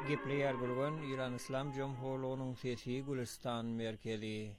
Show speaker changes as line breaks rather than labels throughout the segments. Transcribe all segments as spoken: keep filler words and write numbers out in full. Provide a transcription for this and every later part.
Gepleyer gurgun İran İslam Cumhurluğu'nun sesi Gülistan merkezi.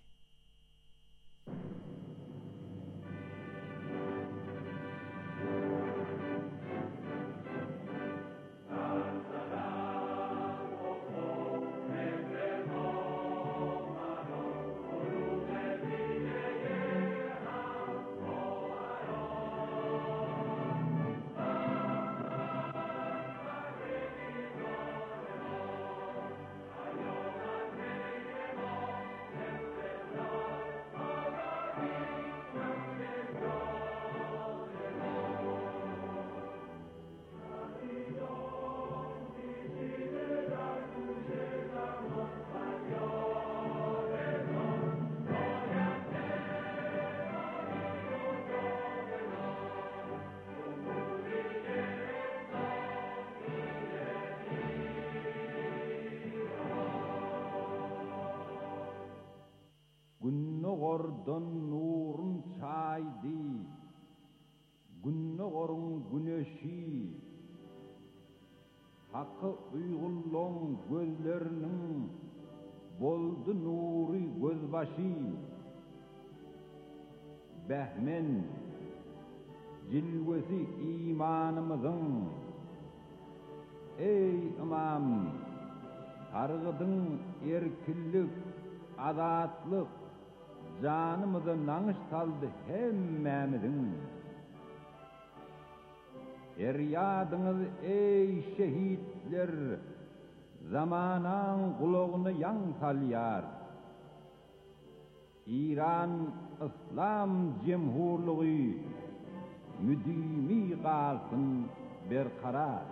Günnogordan nurun çaydı, günnogorun güneşi, hakkı uygulluğun gözlerinin boldu nuri gözbaşı, behmen cilvesi imanımızın, ey imam, targıdın erkillik, azatlık, canımızı nanış saldı hemmemizin. Feryadınız ey şehitler, zamanan kulağını yan salyar. İran İslam Cumhurluğu müdimi kalsın berkarar.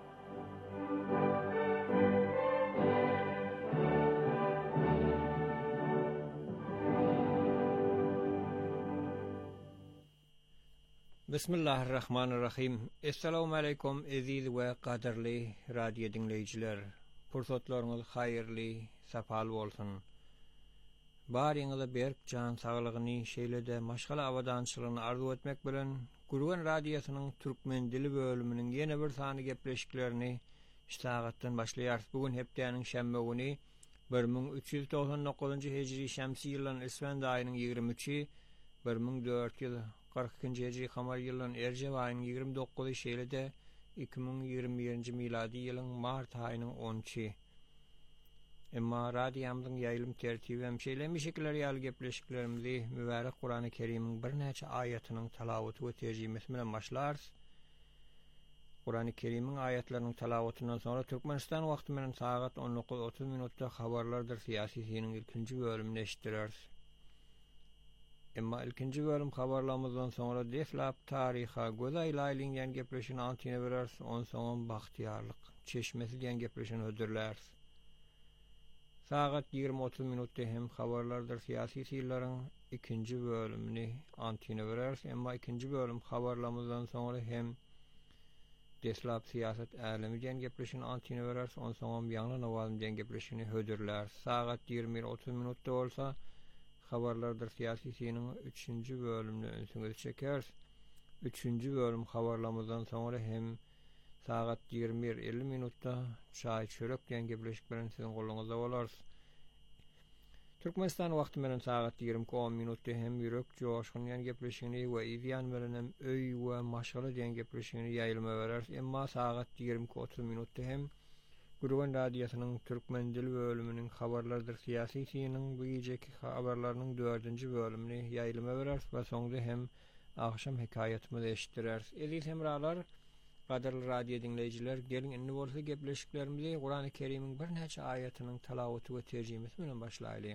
Bismillahirrahmanirrahim. Assalamu alaikum aziz we qadirli radio dinleyiciler. Pursatlaryňyz haýyrly, sapal bolsun. Baryňyza berk can saglygyny şeýlede maşgala awadançylygyny arzu etmek bilen Gurgan radiosynyň türkmen dili bölüminiň ýene bir sany gepleşiklerini iştagatdan başlaýar. Bugun hepdeniň şembe güni bir ming üç ýüz doksan dokuzunçy hijri şemsi ýylynyň Isfand aýynyň ýygrimi üçi, bir ming dört ýyl kırk ikinci hijri kamar ýylynyň Erjep aýynyň ýygrimi dokuzy şeýlede iki ming ýygrimi birinji miladi ýylyň mart aýynyň onunçy. Emma radiýamyzyň ýaýlym tertibi hem şeýlemişikler ýaly gepleşiklerimizi mübarek Qur'an-ı Kerim'iň bir näçe aýatynyň talawaty we terjimesi bilen başlarys. Qur'an-ı Kerim'iň aýatlarynyň talawatyndan sonra Türkmenistan wagty bilen saat on dokuz otuz minutda habarlardyr siýasy ilkinji bölümini eşitdirers. Emma ilkinji bölüm habarlamyzdan sonra deflap tariha gözaý laýlynýan gepleşini antyna berers, on soň bahtiýarlyk çeşmesi diýen gepleşini ödürlärs. Saat ýygrimi otuz minutda hem habarlardyr siýasy ýyllaryň ikinji bölümini antyna berers. Emma ikinji bölüm habarlamyzdan sonra hem deflap siýasat älemi diýen gepleşini antyna berers, on soň ýangly nawazym diýen gepleşini ödürlärs. Saat ýygrimi otuz minutda bolsa habarlardyr siýasy üçüncü bölümini öňsüňize çekers. üçüncü bölüm habarlamyzdan sonra hem saat ýygrimi elli minutda çaý çörek diýen gepleşik bilen siziň goluňyzda bolars. Türkmenistan wagty bilen saat ýygrimi on minutda hem ýürek joşgyn diýen gepleşigini we ýan bilen hem öý we maşgala diýen gepleşigini ýaýylma berers. Emma saat ýygrimi otuz minutda hem Gurgan radiosynyň türkmen dili bölüminiň habarlardyr siýasy ýylynyň bu gejeki habarlarynyň dördünji bölümini ýaýylma berers we soňda hem akşam hekaýatymyzy eşitdirers. Eziz hemralar, qadirli radio dinleýijiler, gelin indi bolsa gepleşiklerimizi Qur'an-ı Kerim'iň bir näçe aýatynyň talawaty we terjimesi bilen başlaýalyň.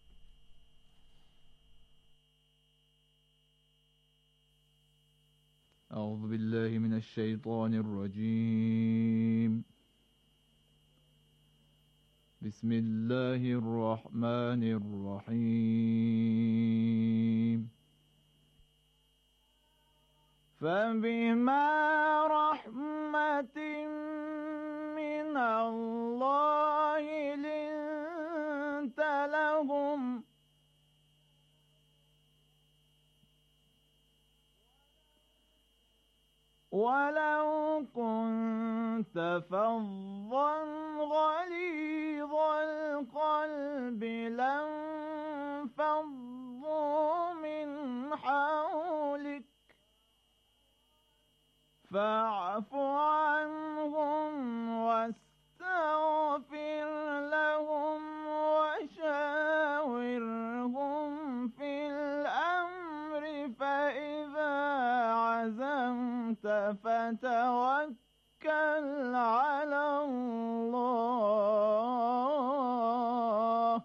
Euzu billahi mineşşeytanirracim. Bismillahirrahmanirrahim. فَبِمَا رَحْمَةٍ مِّنَ اللَّهِ لِنتَ لَهُمْ وَلَوْ كُنتَ فَظًّا فتوكل على الله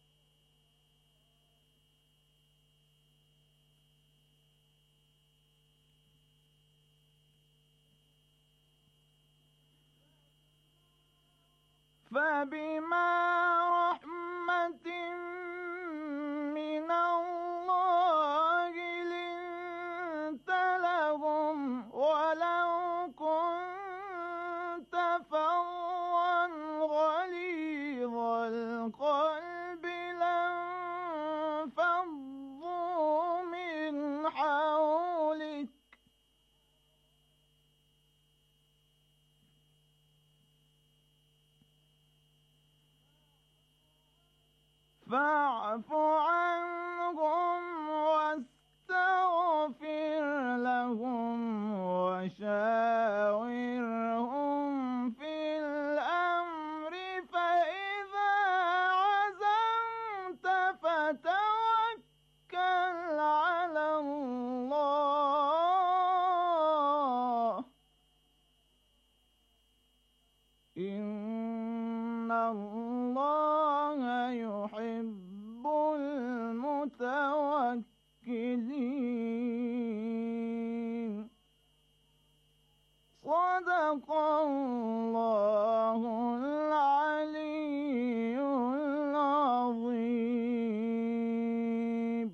فبما رحمة من الله لنت لهم ولو كنت فظا غليظ القلب لانفضوا من حولك فاعف عنهم واستغفر لهم وشاورهم في الأمر فإذا عزمت فتوكل على الله إن الله يحب المتوكلين صدق الله العلي العظيم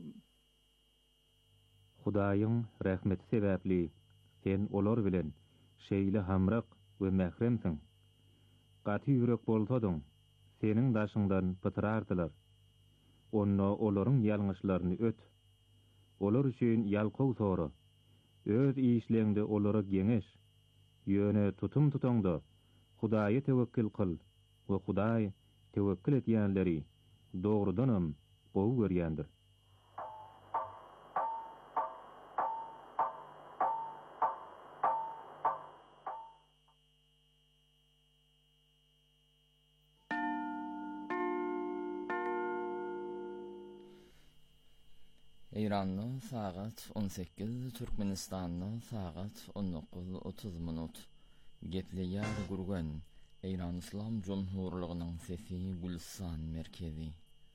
Hudaýyň rahmeti sebäpli sen olar bilen şeýle hamrak we mähremsiň. Gaty ýürek bolsadyň, seniň daşyňdan pytyrardylar. Onda olaryň ýalňyşlaryny öt. Olar üçin ýalkow sora. Öz işleňde olara geňeş. Ýöne tutum tutanda Hudaýa tewekkül kıl we Hudaý tewekkül etýänleri dogrudanam gowy görýändir.
İran'da saat on sekiz, Türkmenistan'da saat on dokuz otuz minut. Gepleýär gurgan İran İslam Cumhurluğunyň sesi Gülsan merkezi.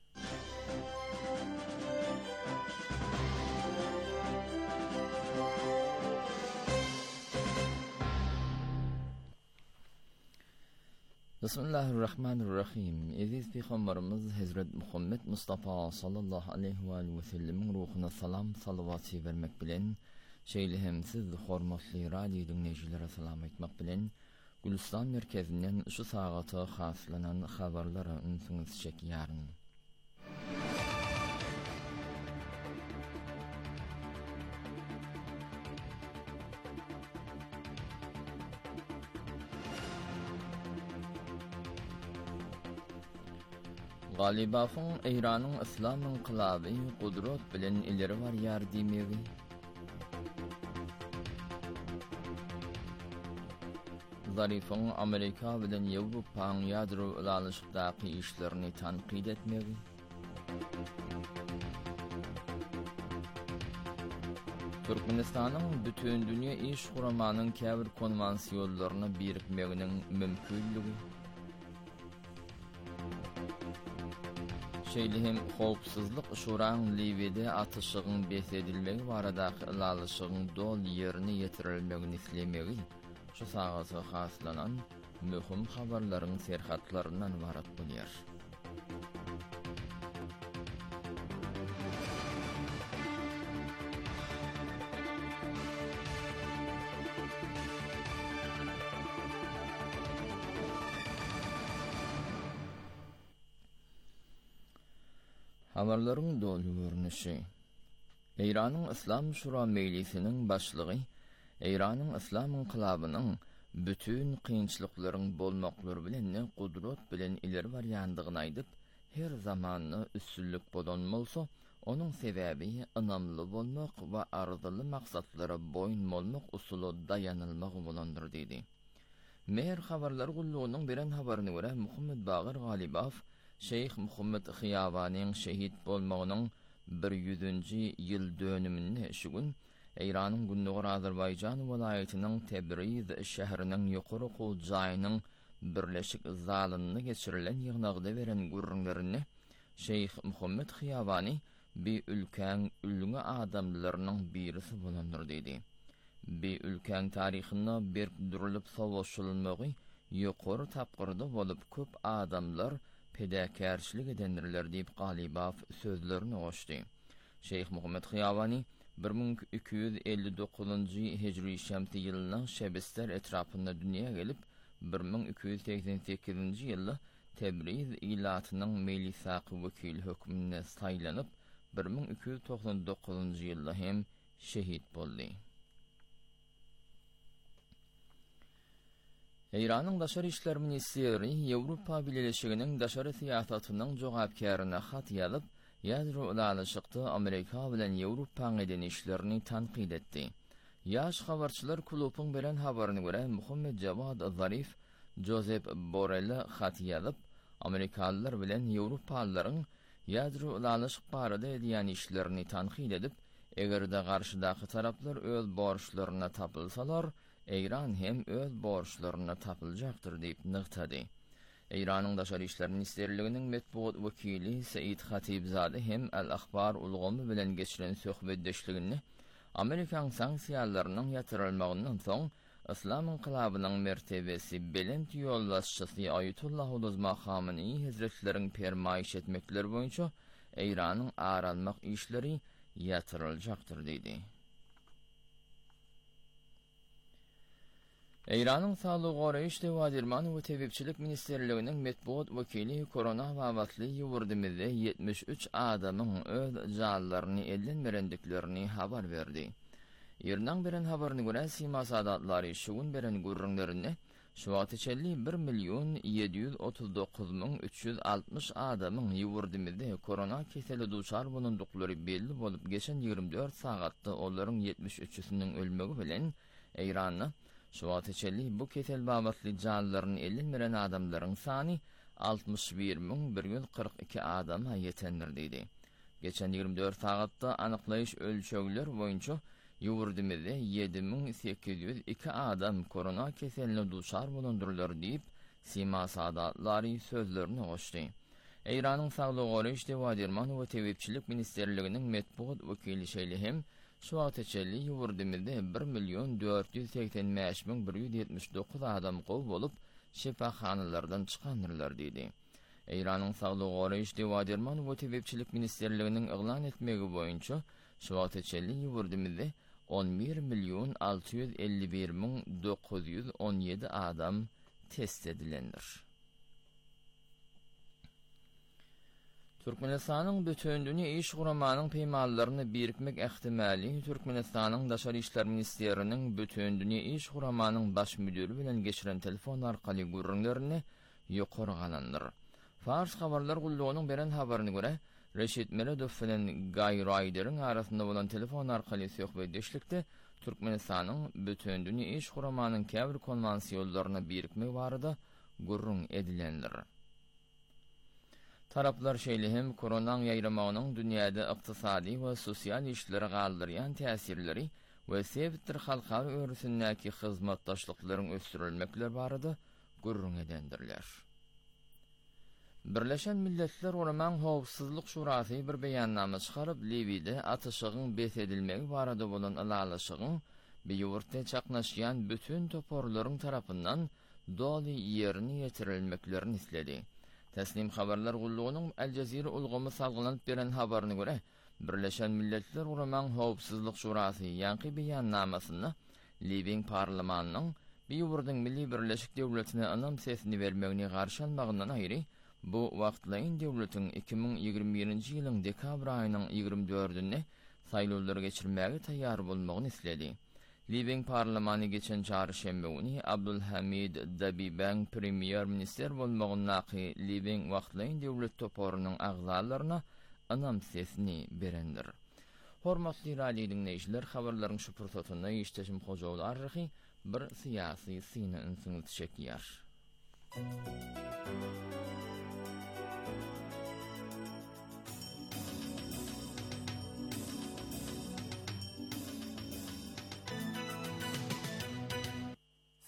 Bismillahirrahmanirrahim. Aziz Peygamberimiz Hazret Muhammed Mustafa sallallahu aleyhi ve sellem'in ruhuna salam salavat vermek bilen, şeýle hem siz hormatly radio dinleýijilere salam etmek bilen, Gülistan merkezinden şu sagata haslanan habarlara ünsüňiz çekýäryn. Galibafın İran'ın İslam inkılabı kudret bilen ileri var yardimevi. Zarifın Amerika bilen Yevropa'nın yadro ilalışıqdaki işlerini tanqid etmevi. Türkmenistan'ın bütün dünya iş kuramanın käbir konvansiyonlaryny birikmeginiň mümkinligi. Şeýle hem howpsuzlyk şuraň Liwede atyşygyň besedilmegi baradaky ilalışygyň dol ýerine ýetirilmegini islemegi şu sagaty haslanan möhüm habarlaryň serhatlaryndan ibarat bolýar. Habarlaryň dolu görnüşi. İran'ın İslam Şura Meclisi'nin başlygy İran'ın İslam inqilabynyň bütün kynçylyklaryň bolmaklary bilen kudret bilen ileri barýandygyny aýdyp, her zamanly üstünlük bolan bolsa, onuň sebäbi ynamly bolmak we arzuly maksatlara boyun bolmak usuly dayanylmak bolandyr diýdi. Mer habarlar gullugynyň beren habaryna görä Muhammed Bagir Galibaf Şeyh Muhammed Xiyabanyň şehit bolmagynyň bir yüzünci ýyl dönümini şu gün Eýranyň Günnügur Azerbaýjan welaýatynyň Tebriz şäheriniň ýokary gowy jaýynyň birleşik zalyny geçirilen ýygnagda beren gurrunlaryny Şeyh Muhammed Xiyabani bi ülkän ülüňe adamlarynyň birisi bolandyr diýdi. Bi ülkän taryhyna bir durilyp sowuşulmagy ýokary tapgyrda bolup köp adamlar pedäkärçilik edenler diýip Galibaw sözlerini goşdy. Şeyh Muhammed Xiyabani bir ming iki ýüz elli dokuzunjy hijri şemsi ýylynyň Şebisler etrapynda dünýä gelip bir ming iki ýüz seksen sekizinji ýylda Tebriz ilatynyň melisaky wekili hökmüne saýlanyp bir ming iki ýüz toksan dokuzunjy ýylda hem şehit boldy. Eýranyň daşary işler ministeri Ýewropa Birleşiginiň daşary syýasatynyň jogapkaryna hat ýazyp, ýadro ulaşykdy Amerika bilen Ýewropa eden işlerini tanqid etdi. Ýaş habarçylar klubyň beren habaryna görä Muhammed Javad Zarif Joseph Borrell hat ýazyp, Amerikalılar bilen Ýewropalylaryň ýadro ulaşyk barada edýän işlerini tanqid edip, egerde garşydaky taraplar öz borçlaryna tapylsalar, Eýran hem öz borçlaryna tapyljakdyr diýip nygtady. Eýranyň daşary işler ministerliginiň metbuat wekili Said Khatibzade hem Al-Akhbar ulgamy bilen geçiren söhbetdeşligini Amerikan sanksiýalarynyň ýatyrylmagyndan soň İslam inqilabynyň mertebesi belent ýollaşçysy Ayetullah Uluzma Khamenei Hazretleriň permaýyş etmekleri boýunça Eýranyň aralmak işleri ýatyryljakdyr diýdi. Eýranyň Saglyk goraýyş Dewadirman we Tebipçilik ministerliginiň metbuat wekili korona wagtly ýurdymyzda yetmiş üç adamyň öz janlaryny ellenmerendiklerini habar berdi. Ýerden beren habaryna görä Sima sadatlary şugun beren gurrunlaryny şu wagt içeli bir milyon ýedi ýüz otuz dokuz ming üç ýüz altmış adamyň ýurdymyzda korona keseli duşar bolundyklary belli bolup geçen ýygrimi dört sagatda olaryň yetmiş üçüsiniň ölmegi bilen Eýranyň şu wagt içeli bu kesel babatly janlaryny ellenmeren adamlaryň sany altmış bir ming bir ýüz kırk iki adama ýetendir diýdi. Geçen ýygrimi dört sagatda anyklaýyş ölçegler boýunça ýurdymyzda yedi ming sekiz ýüz iki adam korona keseline duşar bolundurlar diýip Sima sadatlary sözlerini goşdy. Eýranyň Saglyk goraýyş Dewadirman we Tebipçilik ministerliginiň metbuat wekili şeýlehem şu wagt içeli ýurdymyzda bir milyon dört ýüz seksen beş ming bir ýüz ýetmiş dokuz adam gow bolup şefaxanalardan çykandyrlar diýdi. Eýranyň Saglyk goraýyş Dewadirman we Tebipçilik ministerliginiň eglan etmegi boýunça şu wagt içeli ýurdymyzda on bir milyon altı yüz elli bir ming dokuz yüz on yedi adam test edilendir. Türkmenistanyň bütün dünýä iş guramanyň peýmanlaryny birikmek ähtimali Türkmenistanyň daşary işler ministeriniň bütün dünýä iş guramanyň baş müdiri bilen geçiren telefon arkaly gurrunlaryny ýokary galandyr. Fars habarlar gullugynyň beren habaryna görä Reşit Meredov bilen Guy Ryder'ın arasında bolan telefon arkaly söhbetdeşlikde Türkmenistanyň bütün dünýä iş guramanyň käbir konwansiýonlaryna birikmek barada gurrun edilendir. Taraplar şeýlehem koronaň ýaýramagynyň dünýäde ykdysady we sosial işlere galdyrýan täsirleri we sebitdir halkary örüsindäki hyzmatdaşlyklaryň ösdürilmekler barada gurrun edendirler. Birleşen Milletler Uraman Howpsuzlyk Şurasy bir beýannama çykaryp Libya'da atyşygyň besedilmegi barada bolan alalaşygyň beýurtda çaknaşýan bütün toporlaryň tarapyndan doly ýerine ýetirilmeklerini isledi. Teslim habarlar gullugynyň El Jazira ulgamy salgylanyp beren habaryna görä, Birleşen Milletler Uraman Howpsuzlyk Şurasy ýanky beýannamasyna Libyň parlamentiniň beýurdyň milli birleşik döwletine anam sesini bermegine garşy almagyndan aýry bu wagtlaryň döwletiň iki ming ýygrimi birinji ýylyň dekabr aýynyň ýygrimi dördünde saýlawlary geçirmäge taýýar bolmagyny isledi. Libyň parlamenty geçen çarşembe güni Abdulhamid Dabibang premier minister bolmagyny Libyň wagtlaryň döwlet toporunyň agzalaryna anam sesini berendir. Hormatly radio dinleýijiler, habarlaryň şu pursatyny ýeşdeşim hojawy arry bir syýasy syny ünsüňiz çekýär.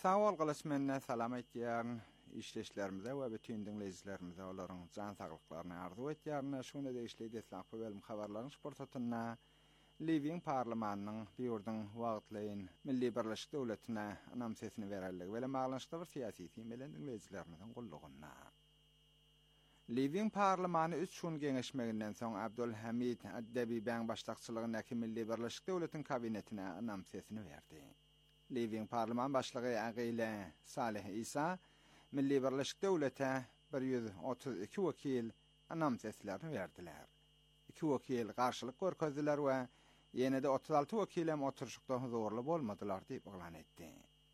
Sağ ol galasmenne salam etýän işleşlerimize we bütün dinleyijilerimize olaryň jan saglyklaryny arzu etýärne şonu da işleýdi etläp bölüm habarlaryň sportatyna Living Parlamentanyň ýurdun wagtlaýyn Milli Birleşik Döwletine anam sesini bererligi we maglanyşda bir syýasy bilen dinleyijilerimizden gullugyna. Living Parlamenty üç gün geňeşmeginden soň Abdulhamid Addebiýň başlykçylygyndaki Milli Birleşik Döwletiň kabinetine anam sesini berdi. Living Parlament başlygy Agile Salih Isa Milli Birleşik Döwlete bir ýüz otuz iki wekil anam seslerini berdiler. iki wekil garşylyk görkezdiler we ýene-de otuz alty wekil hem oturşykda huzurly bolmadylar diýip elan etdi.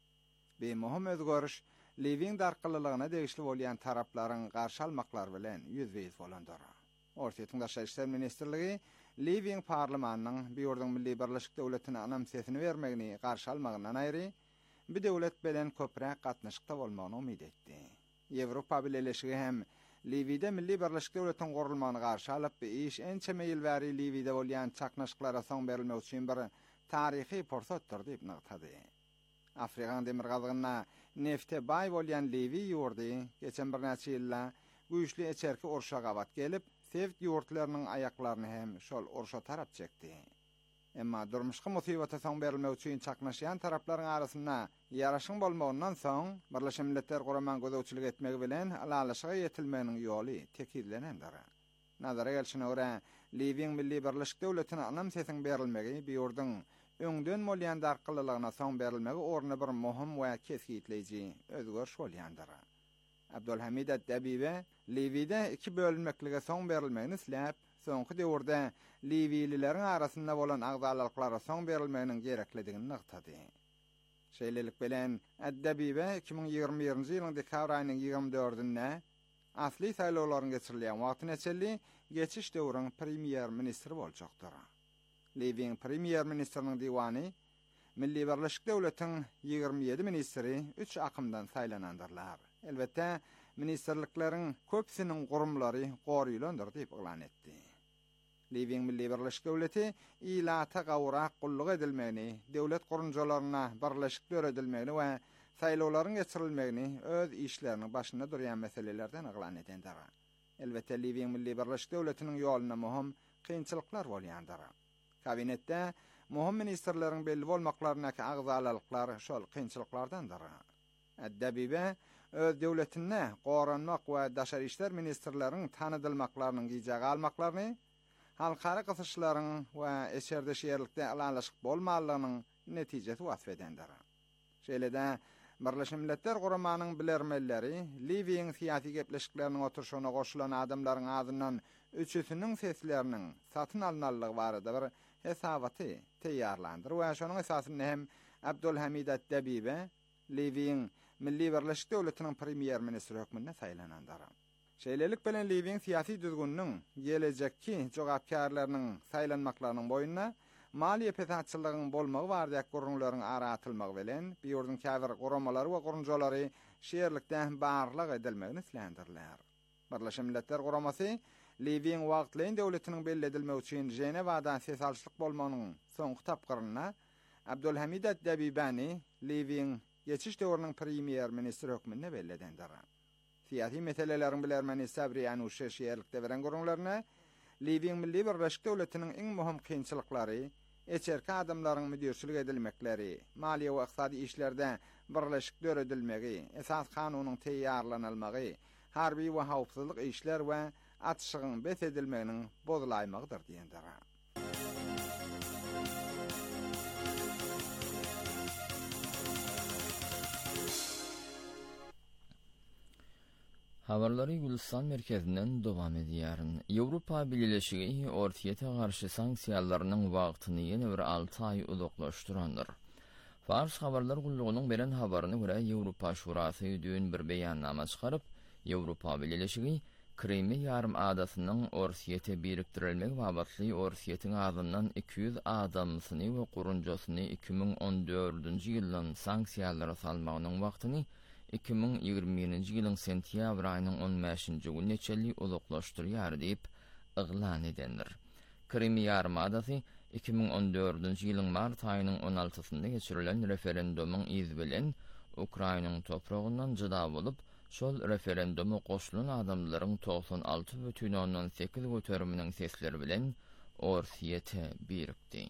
Bu möhüm özgörüş Living darkylygyna degişli bolýan taraplaryň garşy almaklary bilen ýüzbeýiz bolandyr. Ortaýa Daşary işler ministrligi Living Parlamentanyň bu ýurdun Milli Birleşik Döwletine anam sesini bermegini garşy almagyndan aýry bu döwlet bilen köpräk gatnaşykda bolmagyny umyt etdi. Ýewropa Birleşigi hem Livy'de Milli Birleşik Döwletiň gurulmagyny garşy alyp, iş ençe meýil bäri Livy'de bolýan çaknaşyklara soň berilmek üçin bir taryhy pursatdyr diýip nagtady. Afrikan demir gazygyna nefte baý bolýan Livy ýurdy geçen bir näçe ýylla güýçli eçerki urşa gabat gelip, sevt ýurtlarynyň aýaklaryny hem şol urşa tarap çekdi. Emma durmuşky musibata soň berilmek üçin çaknaşýan taraplaryň arasynda ýaraşyň bolmagyndan soň Birleşik Milletler Guraman gözegçilik etmegi bilen alalaşyga ýetilmeginiň ýoly tekidlenendir. Nazara gelşine görä, Living Milli Birleşik Döwletine anam sesiň berilmegi bu ýurdun öňden bolýan darkylygyna soň berilmegi orny bir möhüm we kesgitleýiji özgörüş bolýandyr. Abdulhamid Addebiýe Livy'de iki bölünmeklige soň berilmegini isläp, soňky döwürde Livylilerin arasynda bolan agzalyklara soň berilmeginiň gerekligini nagtady. Şeýlelik bilen Addebiýe iki ming ýygrimi birinji ýylyň dekabr aýynyň ýygrimi dördünde asly saýlawlaryň geçirilýän wagtyna çelli geçiş döwrüň premier ministri boljakdyr. Living premier ministriniň diwany Milli Birleşik Döwletiň ýygrimi ýedi ministri üç akymdan saýlanandyrlar. Elbette ministerlikleriň köpsiniň gurumlary gorylandyr diýip elan etdi. Living Milli Birleşik Döwleti ilata gawrak gulluk edilmegini, döwlet gurunjalaryna birleşik döredilmegini we saýlawlaryň geçirilmegini öz işleriniň başynda durýan meselelerden elan edendir. Elbette Living Milli Birleşik Döwletiniň ýolyna möhüm kynçylyklar bolýandyr. Kabinetde möhüm ministerleriň belli bolmaklaryna agzalyklar şol kynçylyklardandyr. Addebiýe öz döwletine goranmak we daşary işler ministerleriň tanydylmaklarynyň gijagy almaklaryny, halkara gysyşlaryň we eşerde şeýerlikde alalaşyk bolmalygynyň netijesi wasf edendir. Şeýlede Birleşik Milletler Guramanyň bilermelleri Living syýasy gepleşikleriniň oturşygyna goşulan adamlaryň adyndan üçüsiniň sesleriniň satyn alynanlygy barada bir hesabaty teýýarlandyr we şonuň esasyny hem Abdulhamid Addebiýe Living Milli Birleşik Döwletiniň premier ministri hökmünde saýlanandyr. Şeýlelik bilen Living syýasy düzgünniň gelejekki jogapkarlarynyň saýlanmaklarynyň boýuna maliýe pesatçylygynyň bolmagy bardak gurunlaryň ara atylmagy bilen bu ýurdun käbir guramalary we gurunjalary şeýerlikde barlyk edilmegini islendirler. Birleşik Milletler Guramasy Living wagtlaýyn döwletiniň belli edilmegi üçin Jenewada ses alçylyk bolmagynyň soňky tapgyryna Abdulhamid Addebiýe Living geçiş döwrüniň premier ministri hökmünde belli edendir. Syýasy meseleleriň bilermeni sabry ýany şeýerlikde beren gurunlaryna Living Milli Birleşik Döwletiniň iň möhüm kynçylyklary, eçerki adamlaryň müdirçilik edilmekleri, maliýe we ykdysady işlerde birleşik döredilmegi, esas kanunyň teýýarlanylmagy, harby we hawpsuzlyk işler we atşygyň bes edilmeginiň bozulaymagydyr diýendir.
Habarlary Gülistan merkezinden dowam edýär. Ýewropa Birleşigi Ortaýa garşy sanksiýalarynyň wagtyny ýene bir alty ay uzaklaşdyrandyr. Fars habarlar gullugynyň beren habaryna görä Ýewropa Şurasy düň bir beýannama çykaryp, Ýewropa Birleşigi Krym ýarym adasynyň Ortaýa birikdirilmegi babatly Ortaýatyň adyndan iki yüz adamsyny we gurunjasyny iki ming on dördünji ýyldan sanksiýalara salmagynyň wagtyny iki ming ýygrimi birinji ýylyň sentýabr aýynyň on beşinji gününe çelli uzaklaşdyrýar diýip elan edendir. Krym ýarym adasy iki ming on dördünji ýylyň mart aýynyň on altysynda geçirilen referendumyň iz bilen Ukrainanyň toprağından jyda bolup, şol referendumy goşulan adamlaryň doksan alty бүтін ondan sekiz göterminiň sesleri bilen Orsiyete birikdi.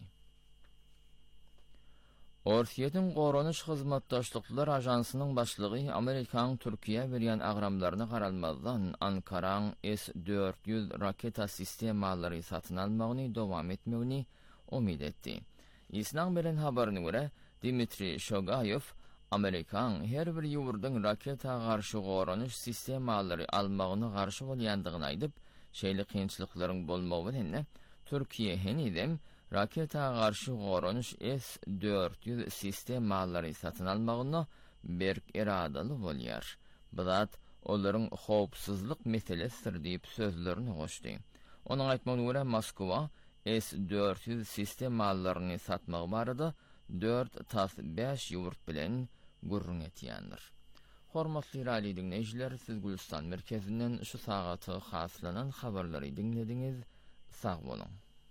Orsiyetiň Goranuş Hyzmatdaşlyklar Ajansynyň başlygy Amerikanyň Türkiýe berýän agramlaryny garalmazdan Ankaraň S dört yüz raketa sistemalary satyn almagyny dowam etmegini umid etdi. Isnan bilen habaryna görä, Dmitri Shogayev Amerikan her bir ýurdyň raketa garşy goranuş sistemalary almagyny garşy bolýandygyny aýdyp, şeýle kynçylyklaryň bolmagy bilen Türkiýe henidem raketa garşy goranuş S dört yüz sistemalary satyn almagyny berk iradaly bolýar. Bu zat olaryň howpsuzlyk meselesidir diýip sözlerini goşdy. Onuň aýtmagyna görä Moskwa S dört yüz sistemalaryny satmagy barada dört tas beş ýurt bilen gurrun etýändir. Hormatly radio dinleýijiler, siz Gülistan merkezinden şu sagaty haslanan habarlary dinlediňiz. Sag bolun.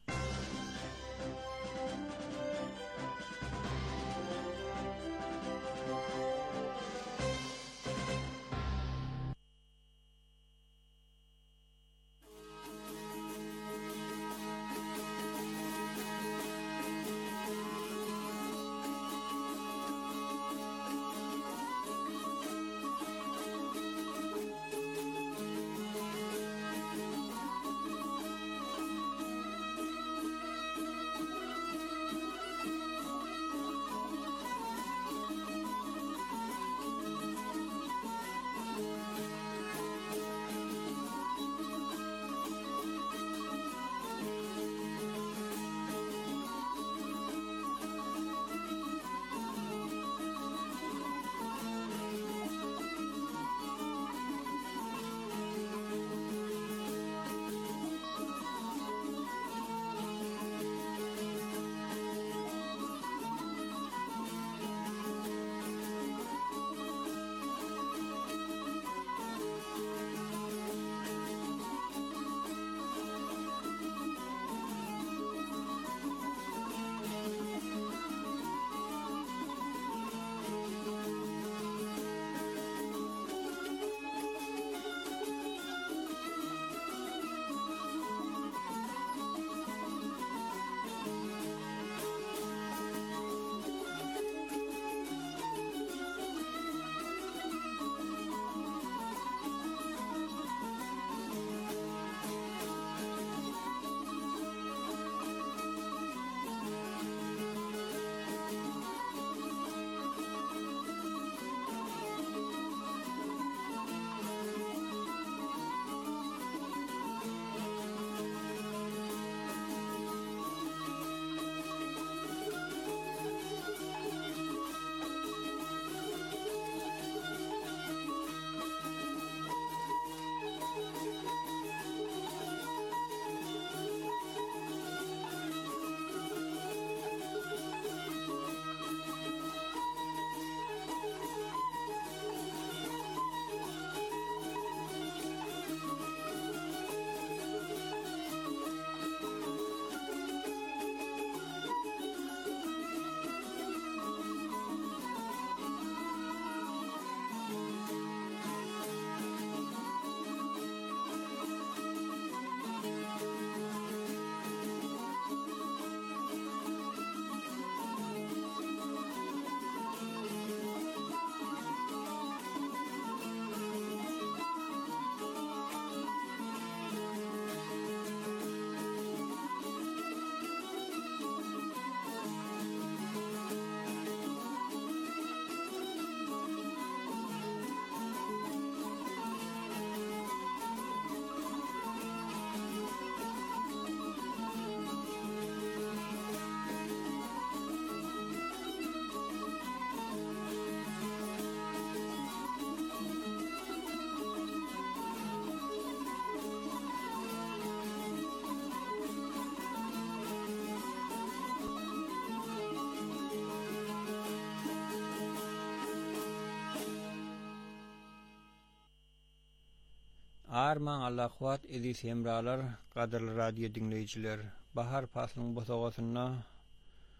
Arman Allahwat edis hemralar, gadyrly radio dinleýijiler, bahar pasynyň bosawasyna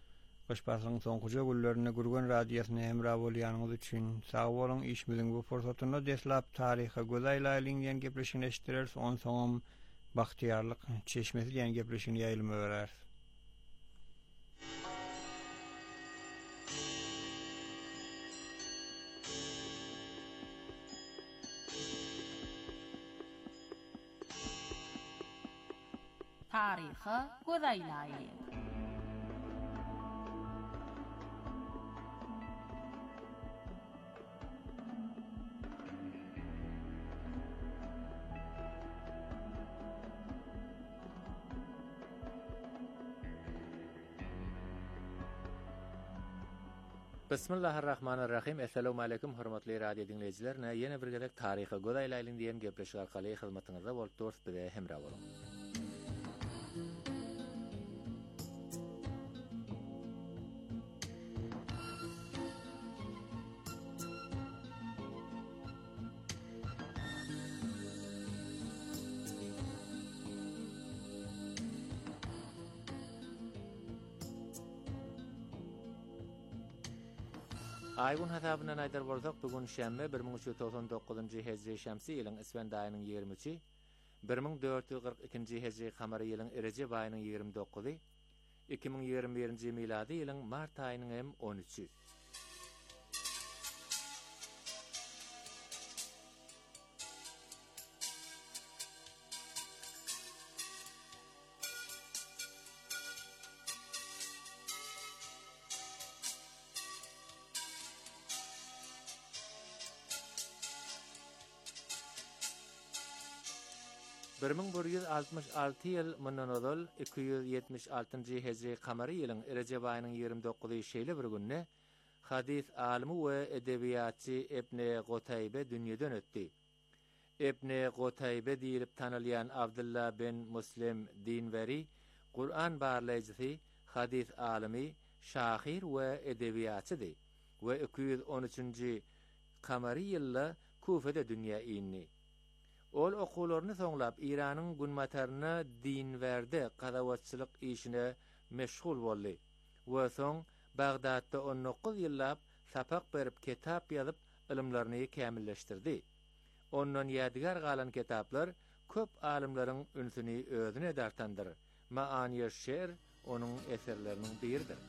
Başbasyň soňkuja günlerinde Gurgan radiosyna hemra bolýanyňyz üçin sag bolun. Işmiziň bu fursatyny deslap taryha gözaýlaýlyň diýen gepleşigini eşitdirers. On soňam bahtiýarlyk çeşmesi diýen gepleşigini ýaýlyma berer.
Taryha gözaýlaýly.
Bismillahirrahmanirrahim. Assalamu alaykum hormatly radio dinleyijiler. Ýene bir gezek taryha gözaýlaýlyň diýen gepleşik arkaly hyzmatyňyzda bolup durýar bize hemra bolun. Aýgun hasabyna aýdar bolsak, bugun şäme bir ming üç ýüz toksan dokuzunjy hejri şämsi ýylyň Isfend aýynyň ýigirmi üçi, bir ming dört ýüz kırk ikinji hejri kamary ýylyň Recep aýynyň ýigirmi dokuzy, iki ming ýigirmi birinji milady ýylyň mart aýynyň hem on üçi. bir ming bir ýüz altymyş alty ýyl mundan ozal iki ýüz ýetmiş altynjy hejri kamary ýylyň Recep aýynyň ýigirmi dokuzy şeýle bir günne hadis alimy we edebiýatçy Ibn Gotaybe dünýeden ötdi. Ibn Gotaybe diýilip tanylýan Abdullah bin Muslim dinweri, Qur'an barlaýjysy, hadis alimy, şahyr we edebiýatçydy we iki ýüz on üçinji kamary ýylda Kufada dünýä ýyny. Ol okularyny soňlap Iranyň günmataryna dinwerde gadawatçylyk işine meşgul boldy. We soň Bagdatda on dokuz ýyllap sapak berip kitap ýazyp ilimlerini kämilleşdirdi. Ondan ýadigar galan kitaplar köp alimlaryň ünsüni özüne dartandyr. Maaniýe şe'r onuň eserleriniň biridir.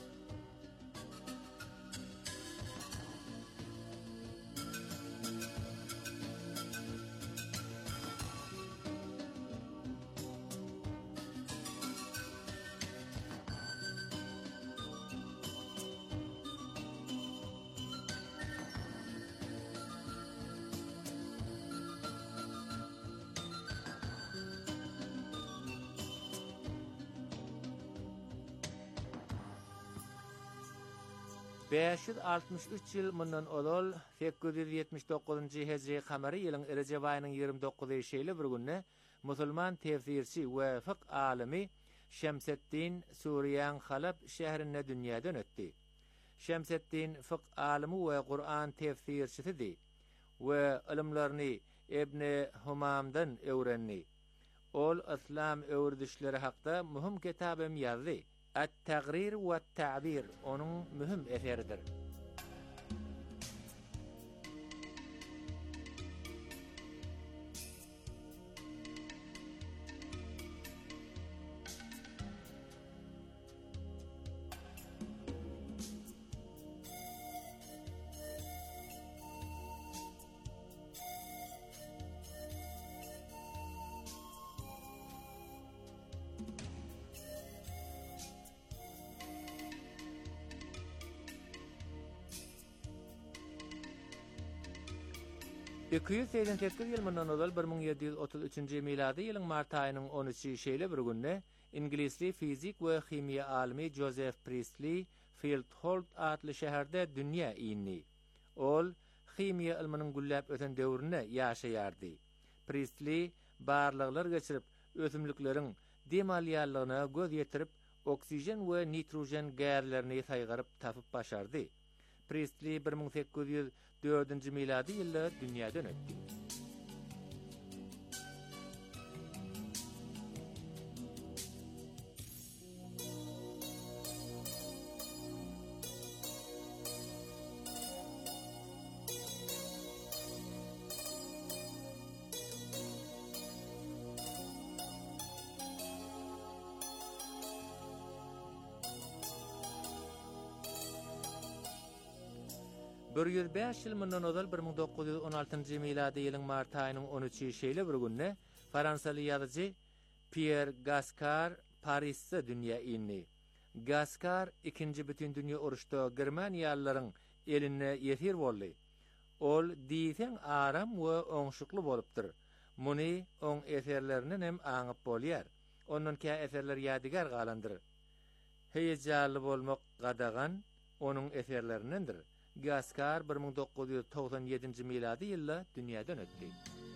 beş ýüz altymyş üç ýyl mundan ozal sekiz ýüz ýetmiş dokuzunjy hejri kamary ýylyň Recep aýynyň ýigirmi dokuzy şeýle bir günne musulman tefsirçi we fiqh alimi Şemseddin Suriýan Halab şäherinde dünýäden ötdi. Şemseddin fiqh alimi we Qur'an tefsirçisidi we ilimlerini Ibn Humamdan öwrendi. Ol islam öwredişleri hakda mühim kitabym ýazdy. At-Tagrir we at-Ta'bir onuň mühim eseridir. iki ýüz seksen sekiz ýyl mundan ozal bir ming ýedi ýüz otuz üçinji milady ýylyň mart aýynyň on üçi şeýle bir günne ingilisli fizik we chimiýa alimi Joseph Priestley Fieldholt adly şäherde dünýä ýyny. Ol chimiýa ilminiň güllap öten döwrüne ýaşaýardy. Priestley barlyklar geçirip ösümlikleriň demalýanlygyna göz ýetirip oksijen we nitrojen gärlerini saýgaryp tapyp başardy. Priestley bir ming sekiz ýüz dördünji milady ýylda dünýäden ötdi. bir yüz beş ýyl mundan ozal bir ming dokuz ýüz on altynjy milady ýylyň mart aýynyň on üçi şeýle bir günne Fransaly ýazyjy Pierre Gascar Parisde dünýä indi. Gascar ikinji bütün dünýä uruşda Germaniýalylaryň eline ýetir boldy. Ol diýsen aram we oňşukly bolupdyr. Muny oň eserlerinden hem aňyp bolýar. Ondan ki eserler ýadigar galandyr. Heýejanly bolmak gadagan onuň eserlerindendir. Gascar bir ming dokuz ýüz togsan ýedinji milady ýylda dünýäden ötdi.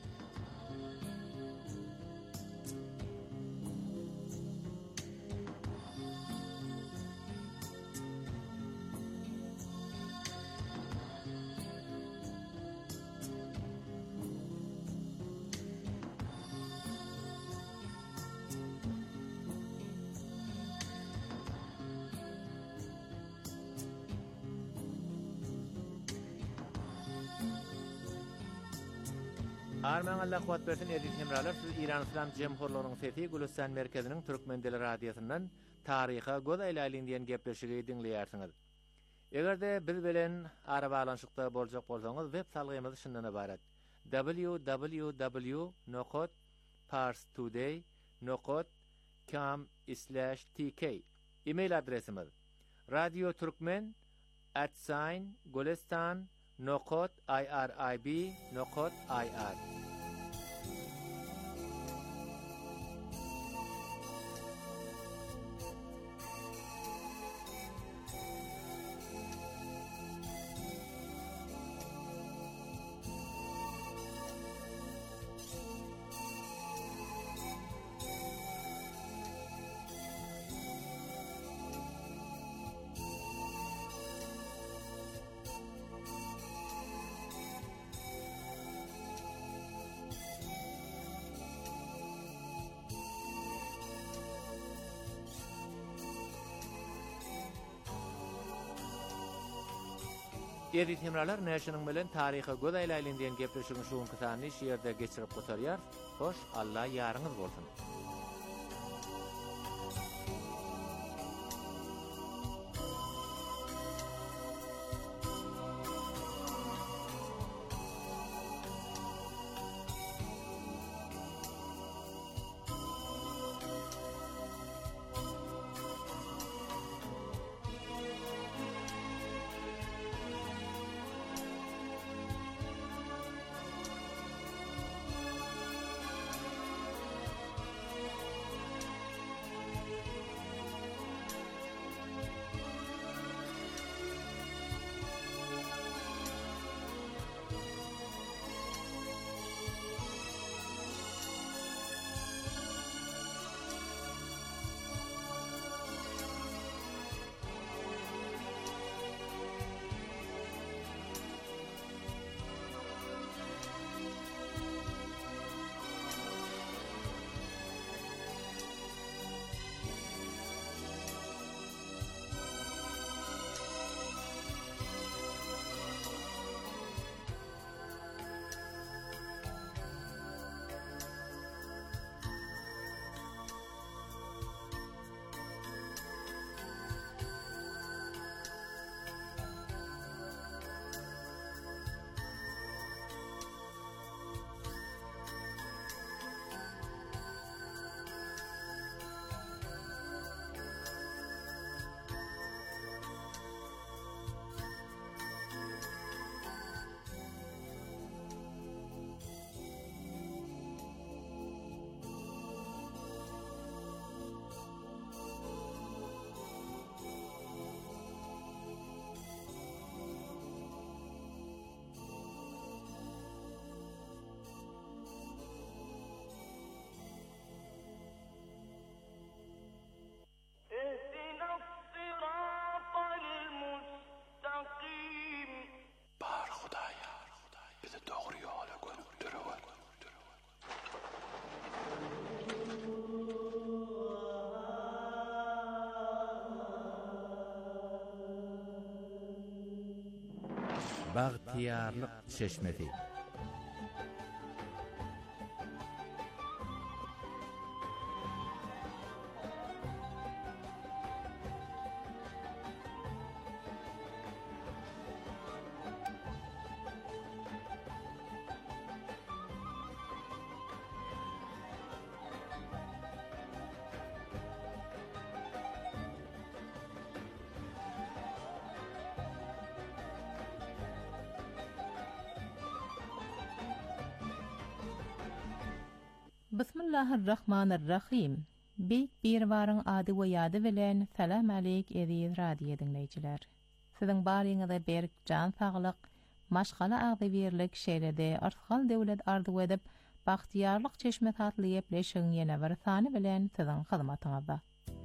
Arman Allah kuwat bersin edil hemralar, siz İran İslam Cemhurluğu'nun Fethi Gülistan Merkezi'nin Türkmen Dili Radyosu'ndan tariha göz aylaylyn diýen gepleşigi dinleýärsiniz. Egerde biz bilen ara bağlanşykda boljak bolsaňyz, web salgymyz şundan ibaret: w w w nokta parstoday nokta com slash t k. E-mail adresimiz radio turkmen at gulistan nokta irib nokta ir. Edit hemralar näşiniň bilen taryha göz aylaylyn diýen gepleşigiň şu kysany şeýerde geçirip gotarýar. Hoş, Allah ýarıňyz bolsun. Bagtiyarlyk çeşmesi.
Bismillahirrahmanirrahim. Beyk bir varın adı we ýady bilen salam aleyk eziz radio dinleýijiler. Siziň baryňyzda berk jan saglyk, maşgala agdy berlik şeýlede artgal döwlet ardy edip, bagtyarlyk çeşme tatly ýepleşiň ýene bir sany bilen siziň hyzmatyňyzda.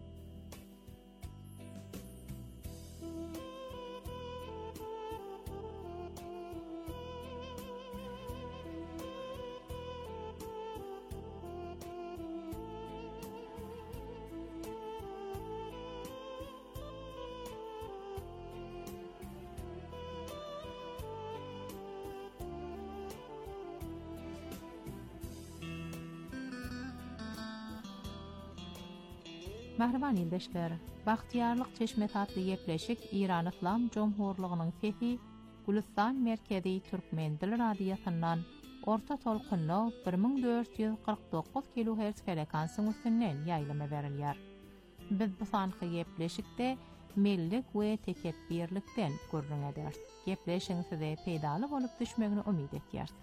Mahraman ildeşler, Bagtyarlyk çeşme tatly ýepleşik İran Islam Jomhurlygynyň sesi Gülistan merkezi Türkmen dil radiosundan orta tolkunlu bir ming dört ýüz kırk dokuz kilohertz frekansyň üstünden ýaýlama berilýär. Biz bu sanky ýepleşikde millik we tekebbirlikden gurrun ederiz. Ýepleşiň size peýdaly bolup düşmegini umyt etýäris.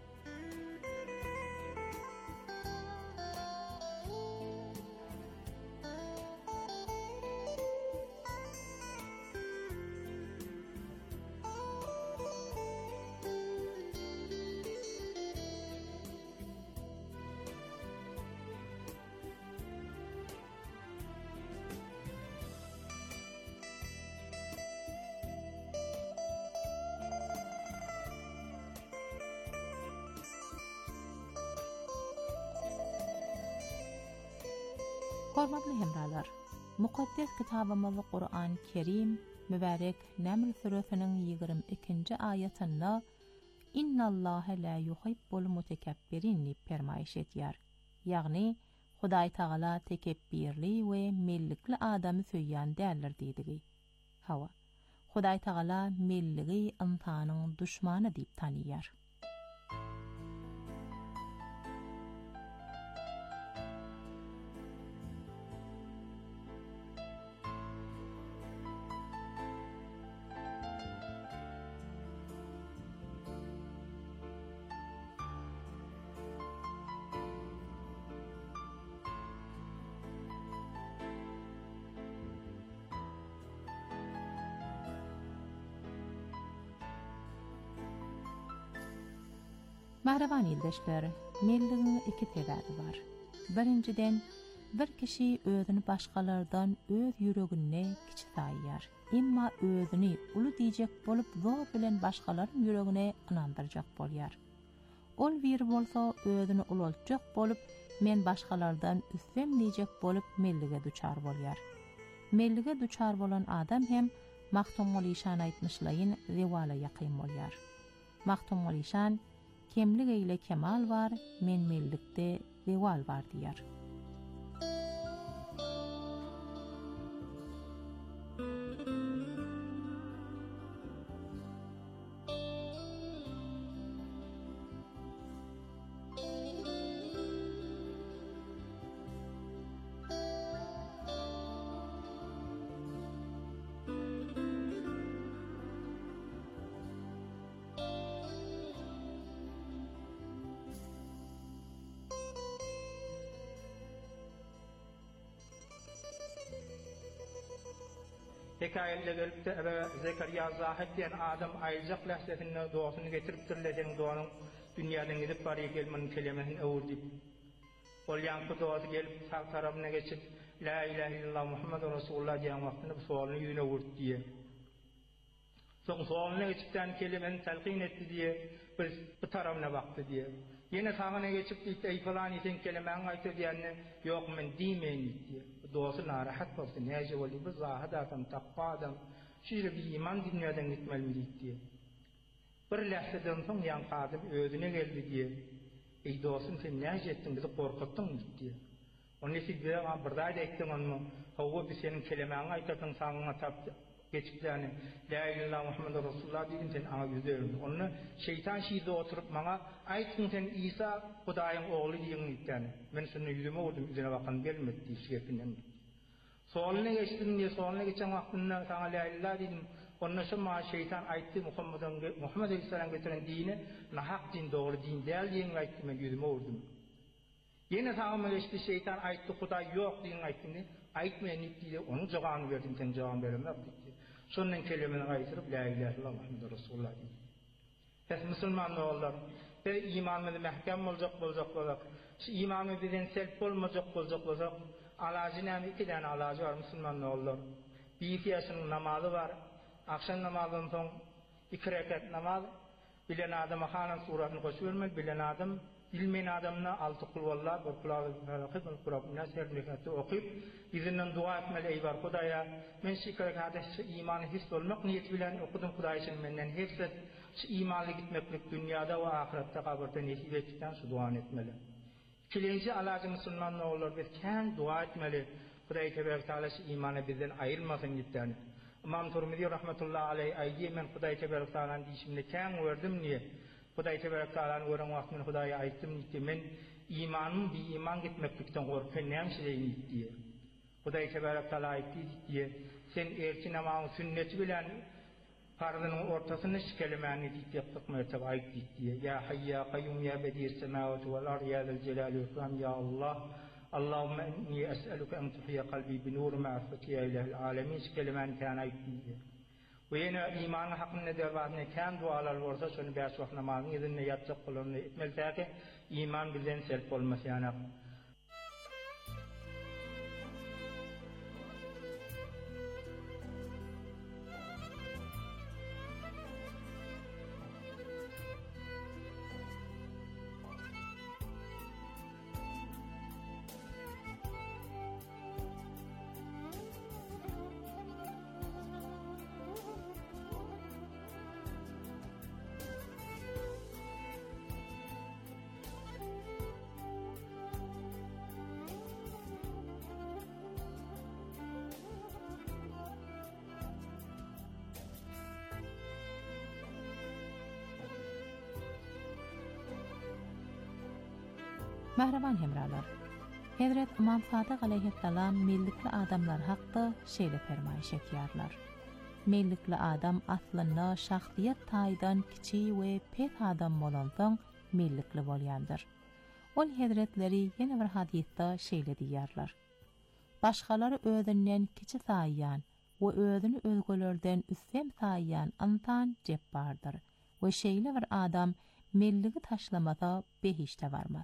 Hormatly hemralar, mukaddes kitabymyz Qur'an Kerim mübarek Naml suresiniň ýygrimi ikinji ayatynda "İnnallaha la yuhibbul mutekabbirin" diýip fermaýyş etýär. Ýagny Hudaý Taala tekebbirli we millikli adamy söýýän däldir diýdigi. Hawa, Hudaý Taala milligi insanyň düşmany diýip tanýar. Mahraman ildeşler, milligiň iki sebäbi bar. Birinciden, bir kişi özüni başgalardan öz ýüregine kiçi saýýar. Emma özüni uly diýjek bolup zor bilen başgalaryň ýüregine inandyrjak bolýar. Ol bir bolsa özüni ulaltjak bolup, men başgalardan üstem diýjek bolup millige duçar bolýar. Millige duçar bolan adam hem Mahtum Molişan aýtmyşlaýyn rewala ýakyn bolýar. Mahtum Molişan kemlik eyle kemal var, men millikde rewal var diýär.
Hekayelde gelip de ebe Zekeriya Zahid diyen adam ayrıcak lehsetini doğasını getirip tırleten doğanın dünyadan gidip bari gelmenin kelimesini öğürdip. Ol yankı doğası gelip sağ tarafına geçip La ilahe illallah Muhammedun Resulullah diyen vaktini bu sualını yüne öğürt diye. Son sualına geçipten kelimenin telkin etti diye biz bu tarafına baktı diye. Yine sağına geçip de ey falan iten kelimenin aytı diyenine yok men dimeyin diye. Doğası narahat olsun. Nece veli bu zahid adam, takva adam. Şöyle bir iman dünyadan gitmeliydik diye. Bir lehseden son yan kadım özüne geldi diye. Ey doğasın sen nece ettin bizi korkuttun diye. Onun için bir burada da ettin onu. Havu bir senin kelimeğini aytırdın sağına taptı. Geçip yani La ilahe illallah Muhammed Resulullah dedim sen ana yüzde öldü. Onu şeytan şiide oturup bana aytın sen İsa Hudaýyň oğlu diýen yani. Men şunu yüzüme vurdum üzerine bakan gelmedi diye şekefinden. Soğalına geçtin diye soğalına geçen vaktinde sana La ilahe illallah dedim. Onun şuma şeytan aytdı Muhammed'in Muhammed Aleyhisselam getiren dini nahak din doğru din değil diye aytdı men yüzüme vurdum. Yine sağıma geçti şeytan ayıttı Huday yok diyen ayıttığını ayıtmayan iptiyle onun cevabını verdim sen cevabını veremem dedi. Sonundan kelimeni ayıtırıp la ilahe illallah Muhammedur Resulullah dedi. Pes Müslüman ne olur? Bir imanımız mehkem olacak olacak olacak. Şu imanı bizden selp olmayacak olacak olacak. Alacı ne? İki tane alacı var Müslüman ne olur? Bir iki yaşının namazı var. Akşam namazından sonra iki rekat namaz. Bilen adama Hanan suratını koşuvermez. Bilen adam bilmeyen adamına altı kul vallah, bir kulağı felakı, bir kulağı nas her rekatı okuyup izinden dua etmeli ey var Hudaya. Men şu iki rekatı imanı his olmak niyet bilen okudum Huday için menden hepsi şu imanlı gitmeklik dünyada ve ahirette kabirde nesip ettikten şu dua etmeli. İkinci alacı Müslüman ne olur? Biz kendi dua etmeli. Huday Tebarek Teala şu imanı bizden ayrılmasın gittiğini. İmam Tirmizi rahmetullahi aleyh aydi men Huday Tebarek Teala'nın dişimde kendi verdim niye? Huday Tebarek Teala'nın veren vaktimin Huday'a aytdım ki men imanım bir iman gitmeklikten korkan neyim şeyin diye. Huday Tebarek Teala aytdı diye sen erki namazın sünneti bilen farzının ortasını şu kelimeni diyecektik mertebe aytdı diye. Ya hayy ya kayyum ya bedi'is semavati vel ard ya zel celali ve ikram ya Allah. Allahümme inni es'eluke en tuhiyye kalbi bi nur ma'rifeti ya ilahil alemin şu kelimeni kan aytdı diye. Ve yine imanı hakkında dervazına kan dualar varsa şunu beş vakit namazın izinle yapacak kullarını etmeli ki iman bizden selp olması yani.
Mehreban hemralar. Hazret İmam Sadık aleyhisselam mellikli adamlar hakkında şeýle fermaýyş etýärler. Mellikli adam aslında şahsiyet taýdan kiçi we pek adam bolansoň mellikli bolýandyr. Ol hazretleri ýene bir hadisde şeýle diýýärler. Başgalary özünden kiçi saýýan we özüni özgelerden üstem saýýan antan jep bardyr. We şeýle bir adam melligi taşlamasa behişte barmaz.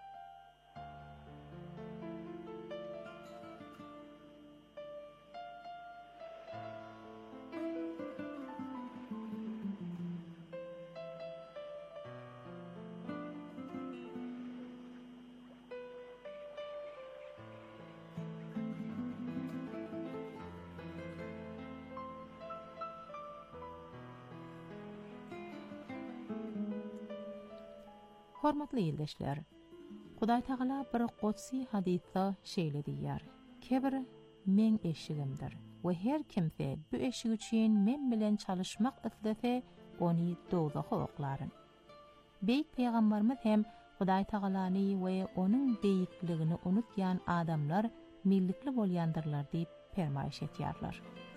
Hormatly ýerleşler. Hudaý Taala bir gotsi hadisde şeýle diýýär. Kebir men eşigimdir we her kimse bu eşig üçin men bilen çalışmak islese ony dozaka oklaryn. Beýik peýgamberimiz hem Hudaý Taalany we onuň beýikligini unutýan adamlar millikli bolýandyrlar diýip fermaýyş etýärler.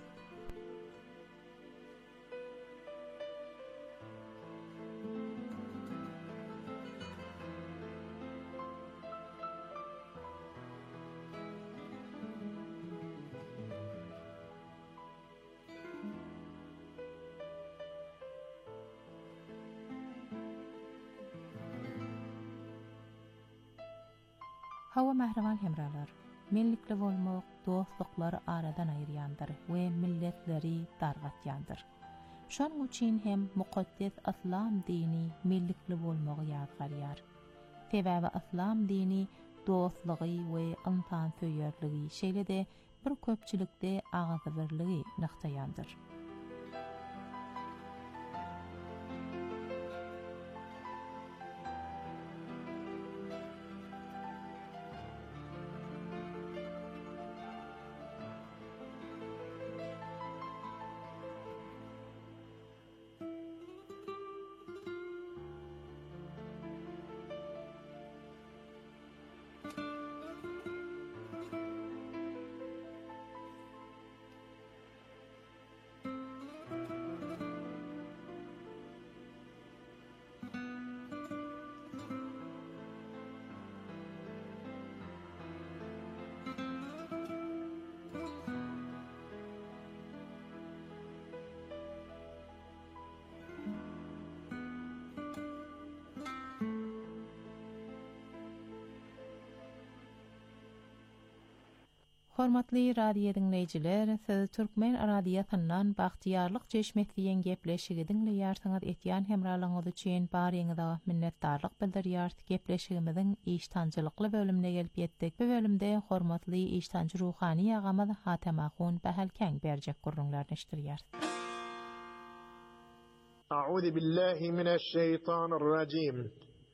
Hawa mehreban hemralar, millikli bolmak dostlukları aradan aýyrýandyr we milletleri dargatýandyr. Şonuň üçin hem mukaddes İslam dini millikli bolmagy ýazgarýar. Sebäbi İslam dini dostlugy we insan söýerligi şeýle de bir köpçülikde agazy birligi nyktaýandyr. Hormatly radio dinleyijiler, siz Türkmen radiosynyň bagtyarlyk çeşmetliýen gepleşigi dinleýärsiňiz. Etýän hemralaňyz üçin baryňyza minnetdarlyk bildirýär. Gepleşigimiziň iştançylykly bölümine gelip ýetdik. Bu bölümde hormatly iştançy ruhany agamyz Hatemagun Bahalkän berjek gurrunlaryny iştirýär.
A'udhu billahi mineşşeytanirracim.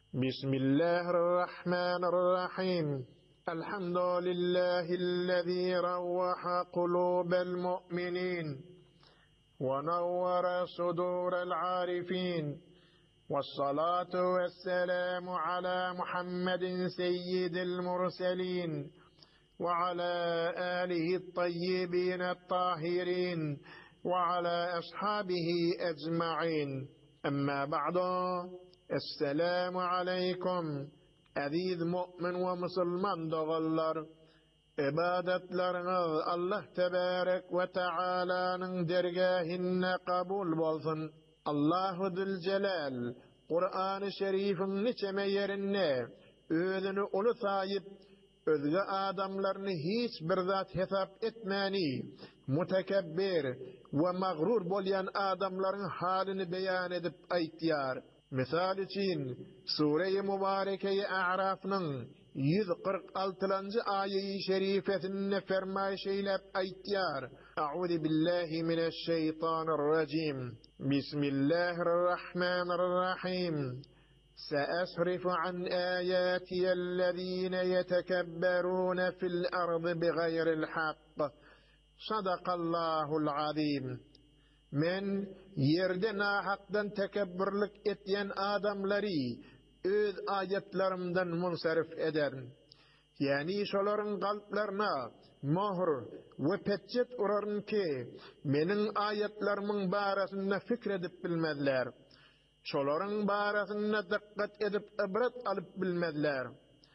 Bismillahirrahmanirrahim. الحمد لله الذي روح قلوب المؤمنين ونور صدور العارفين والصلاة والسلام على محمد سيد المرسلين وعلى آله الطيبين الطاهرين وعلى أصحابه أجمعين أما بعد السلام عليكم Aziz mu'min ve musulman doğallar, ibadetleriniz Allah tebarek ve Teala'nın dergahine kabul bolsun. Allahu Zülcelal, Kur'an-ı Şerif'in niçeme yerine özünü ulu sayıp, özge adamlarını hiç bir zat hesap etmeni, mutekebbir ve mağrur bolyan adamların halini beyan edip aytiyar. Misal için Sure-i Mübareke-i A'raf'nın yüz kırk altıncı ayet-i şerifesine fermayş eylep aytiyar. A'udhu billahi mineşşeytanirracim. Bismillahirrahmanirrahim. سأصرف عن آياتي الذين يتكبرون في الأرض بغير الحق صدق الله العظيم. Men yerde nahakdan tekebburluk etyen adamları öz ayetlerimden munsarif ederim. Yani şoların kalplerine mohr ve peçet urarın ki menin ayetlerimin barasında fikredip bilmezler. Şoların barasında dikkat edip ibret alıp bilmezler.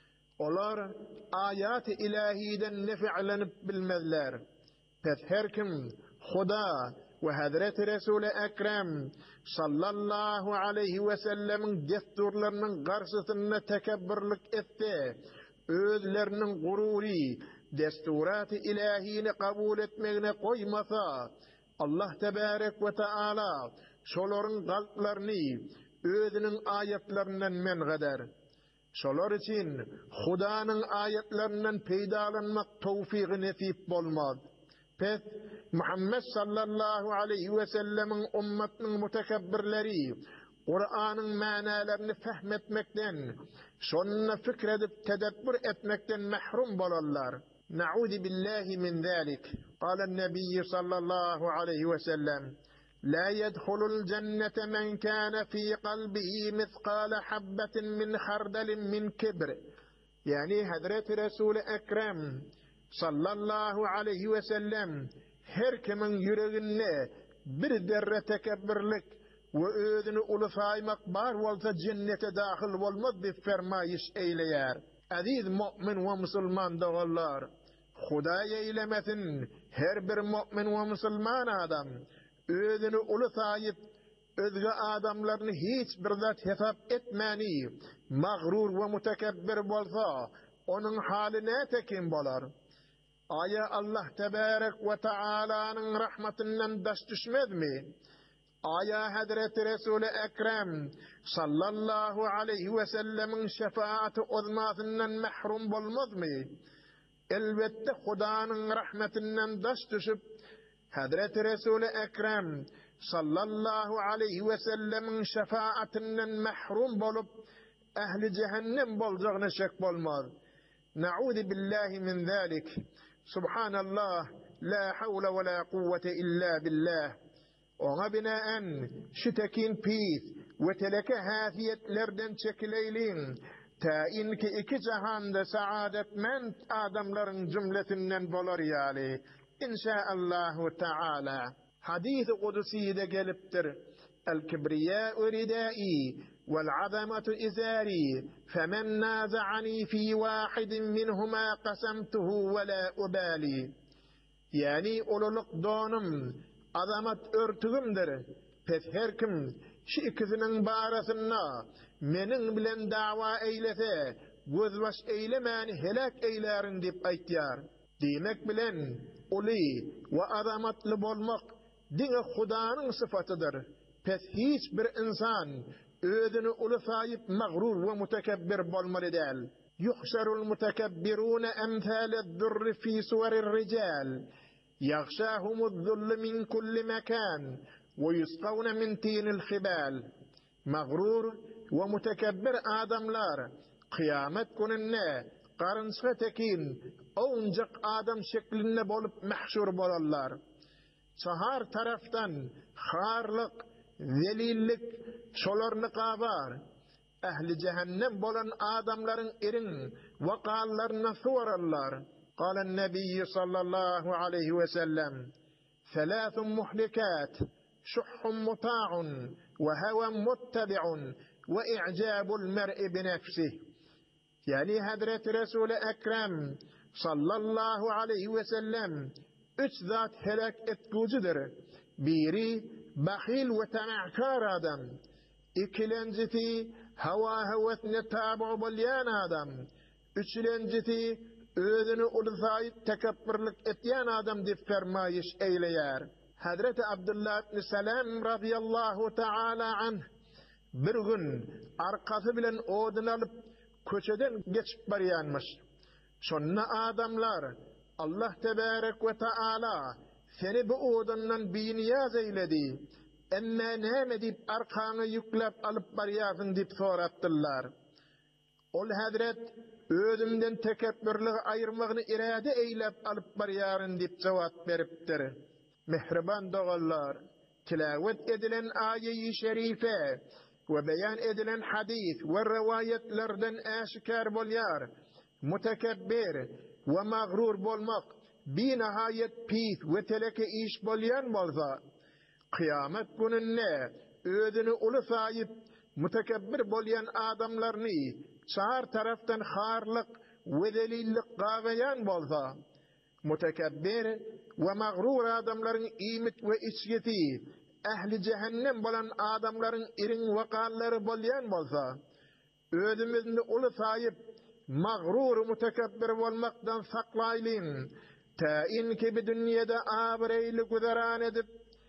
Olar ayat-ı ilahiden nefi'lenip bilmezler. Pes her kim Huda ve Hazreti Resul-i Ekrem sallallahu aleyhi ve sellemin desturlarının karşısında tekebburluk etti. Özlerinin gururi desturat-ı ilahini kabul etmegine koymasa, Allah tebarek ve Teala şoların kalplerini özünün ayetlerinden menğeder. Şolar için Huda'nın ayetlerinden peydalanmak tevfiki nesip bolmaz. Pes Muhammed sallallahu aleyhi ve sellemin ummetinin mutekebbirleri Kur'an'ın manalarını fehmetmekten, şonuna fikredip tedebbür etmekten mahrum bolarlar. Na'udhu billahi min zalik. Kâlen Nebiyyü sallallahu aleyhi ve sellem: La yedhulul cennete men kâne fî kalbihi mithqâle habbetin min hardalin min kibr. Yani Hazreti Resul-i Ekrem sallallahu aleyhi ve sellem her kimin yüreğine bir derre tekebbürlük ve özünü ulu saymak bar olsa cennete dahil olmaz bir fermayış eyleyer. Aziz mu'min ve musulman doğallar, Hudaya eylemesin her bir mu'min ve musulman adam özünü ulu sayıp özge adamlarını hiç bir zat hesap etmeni, mağrur ve mutekebbir bolsa onun haline tekin bolar. Aya Allah tebarek ve Teala'nın rahmetinden daş düşmez mi? Aya Hazreti Resul-i Ekrem sallallahu aleyhi ve sellemin şefaati uzmasından mahrum bolmaz mı? Elbette Huda'nın rahmetinden daş düşüp Hazreti Resul-i Ekrem sallallahu aleyhi ve sellemin şefaatinden mahrum bolup ehli cehennem bolacağına şek bolmaz. Na'udhu billahi min zalik. Subhanallah, la havle ve la kuvvete illa billah. Ona binaen şu tekin pis ve teleke hafiyetlerden çekileylim. Ta inki iki cahanda saadetmend adamların cümletinden bolar yali. İnşaallahu Teala. Hadis-i Kudusi'de geliptir. El-kibriyâ'u ridâ'i vel-azamatu izâri. Femen nâza'ani fî vâhidin minhumâ qasamtuhu ve lâ ubâli. Yani ululuk donum, azamat örtüğümdir. Pes her kim şu ikisinin barasına menin bilen dava eylese, gözbaş eylemeni helak eylerin dip aytiyar. Demek bilen uli ve azamatlı bolmak dine Hudanın sıfatıdır. Pes hiç bir insan özünü ulu sayıp mağrur ve mutekebbir bolmalı değil. Yuhşarul mutekebbirune emthâle'd-durri fî suvarir rical. Yaghşâhumu'z-zullu min kulli mekan ve yusqavne min tînil khibal. Mağrur ve mutekebbir adamlar kıyamet gününde qarınçığa tekin oncak adam şeklinde bolup mahşur bolarlar. Çahar taraftan harlık, zelillik şolarını qabar. Ehli cehennem bolan adamların irin vakallarına suvararlar. Qalen Nebiyyü sallallahu aleyhi ve sellem Selâthun muhlikat şuhhun muta'un ve heven muttabi'un ve i'cabul mer'i binefsih. Yani Hazreti Resul-i Ekrem sallallahu aleyhi ve sellem üç zat helak etkucudur. Biri bahil ve tema'kar adam. İkilencisi hava hevesine tabu bolyan adam. Üçülencisi özünü ulufayıp tekebbürlük etyen adam dip fermayiş eyleyer. Hazreti Abdullah ibn Selam radıyallahu ta'ala anh bir gün arkası bilen odun alıp köçeden geçip baryanmış. Sonra adamlar Allah tebarek ve taala seni bu odundan bir niyaz eyledi. Emme ne deyip arkanı yüklep alıp baryasın deyip sorattılar. Ol Hazret özümden tekebbürlüğü ayırmağını irade eylep alıp baryarın deyip cevap veriptir. Mehriban doğallar, tilavet edilen ayet-i şerife ve beyan edilen hadis ve rivayetlerden aşikar bolyar, mutekebbir ve mağrur bolmak bir nihayet pis ve teleke iş bolyan bolsa, kıyamet gününde özünü ulu sayıp mutekebbir bolyan adamlarını çağır taraftan harlık ve delillik qavayan bolsa, mutekebbir ve mağrur adamların imit ve içgeti ehli cehennem bolan adamların irin vakalları bolyan bolsa, özümüzde ulu sayıp mağrur mutekebbir olmaktan saklaylıyım. Ta inki bir dünyada abreyli güzeran edip,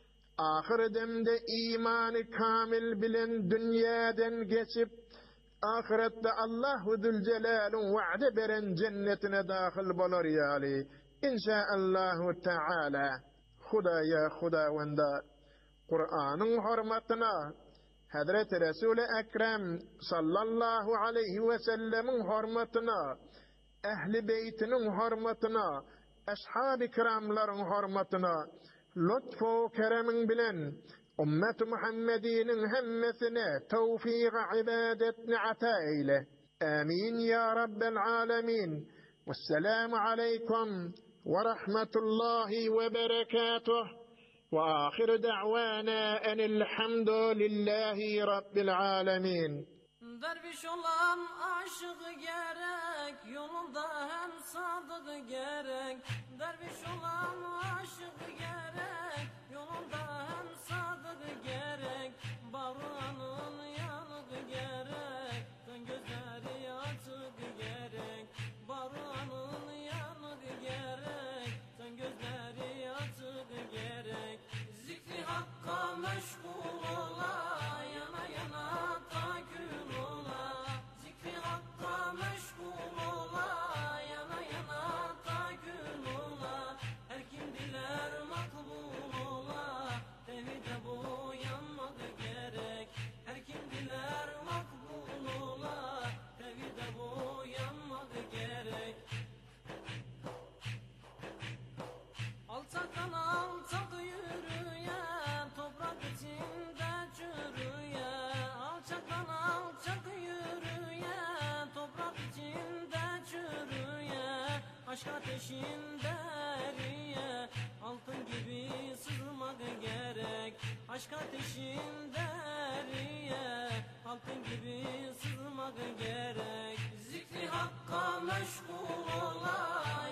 ahir demde imanı kamil bilen dünyadan geçip, ahirette Allahu Zülcelal'un vaade beren cennetine dahil bolur yali. İnşaallahu Teala. Hudaya hudavanda Kur'an'ın hürmetine Hazreti Resul-i Ekrem sallallahu aleyhi ve sellemin hürmetine, ehli beytinin hürmetine, ashab-ı kiramların hürmetine, lütfu keremin bilen ümmet-i Muhammedinin hemmesine tevfik-i ibadetini ata eyle. Amin ya Rabbel alemin. Vesselamu aleykum ve rahmetullahi ve berekatuh. وآخر دعوانا أن الحمد لله رب العالمين.
Derviş olan aşık gerek, yolunda hem sadık gerek. Derviş olan aşık gerek, yolunda hem sadık gerek. Baranın yanık gerek, gözleri açık gerek. Baranın yanık gerek, gözleri açık gerek. Zikri Hakk'a meşgul ola, yana yana takül ola. Zikri Hakk'a meşgul ola, yana yana takül ola. Her kim diler makbul ola, tevhide boyanmak gerek. Her kim diler makbul ola, tevhide boyanmak gerek. Alçaktan alçak yürüye, toprak içinde çürüye. Alçaktan alçak yürüye, toprak içinde çürüye. Aşk ateşinde eriye, altın gibi sızmak gerek. Aşk ateşinde eriye, altın gibi sızmak gerek. Zikri Hakk'a meşgul ola,